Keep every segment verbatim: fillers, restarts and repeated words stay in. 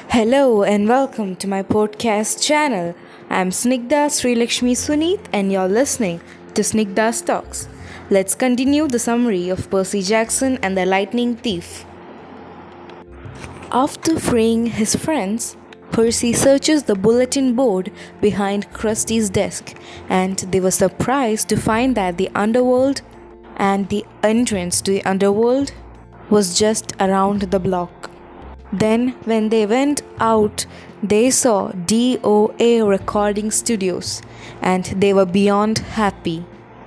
Hello and welcome to my podcast channel. I'm Snigdha Sri Lakshmi Suneet and you're listening to Snigdha's Talks. Let's continue the summary of Percy Jackson and the Lightning Thief. After freeing his friends, Percy searches the bulletin board behind Krusty's desk, and they were surprised to find that the underworld and the entrance to the underworld was just around the block. Then, when they went out, they saw D O A Recording Studios, and they were beyond happy.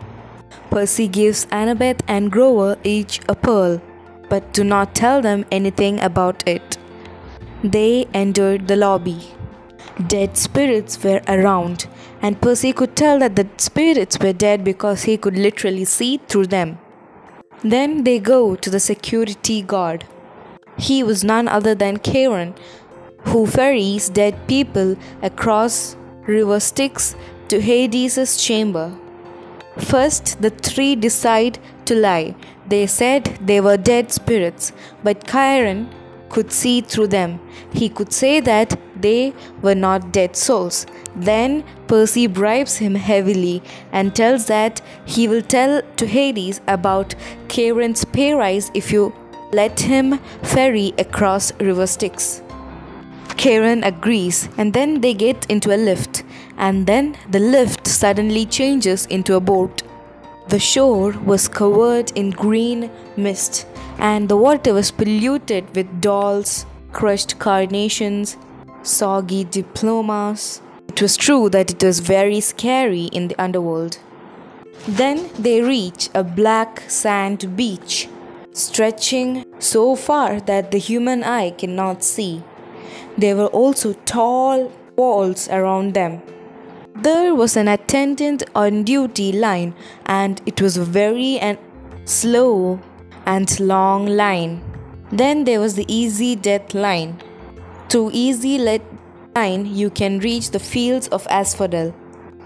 Percy gives Annabeth and Grover each a pearl, but do not tell them anything about it. They entered the lobby. Dead spirits were around, and Percy could tell that the spirits were dead because he could literally see through them. Then they go to the security guard. He was none other than Charon, who ferries dead people across river Styx to Hades' chamber. First, the three decide to lie. They said they were dead spirits, but Chiron could see through them. He could say that they were not dead souls. Then Percy bribes him heavily and tells that he will tell to Hades about Charon's pay rise if you let him ferry across river Styx. Charon agrees, and then they get into a lift, and then the lift suddenly changes into a boat. The shore was covered in green mist, and the water was polluted with dolls, crushed carnations, soggy diplomas. It was true that it was very scary in the underworld. Then they reach a black sand beach, stretching so far that the human eye cannot see. There were also tall walls around them. There was an attendant on duty line, and it was a very and slow and long line. Then there was the easy death line. Through easy death line you can reach the fields of asphodel.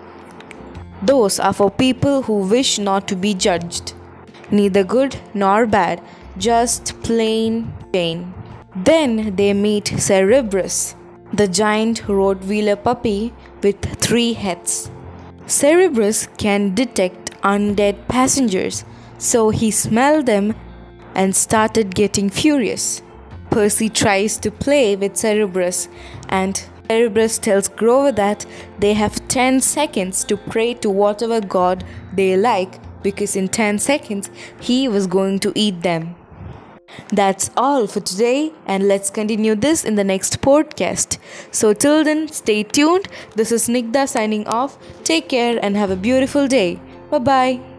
Those are for people who wish not to be judged. Neither good nor bad, just plain pain. Then they meet Cerberus, the giant Rottweiler puppy with three heads. Cerberus can detect undead passengers, so he smelled them and started getting furious. Percy tries to play with Cerberus, and Cerberus tells Grover that they have ten seconds to pray to whatever god they like, because in ten seconds he was going to eat them. That's all for today, and let's continue this in the next podcast. So till then, stay tuned. This is Snigdha signing off. Take care and have a beautiful day. Bye bye.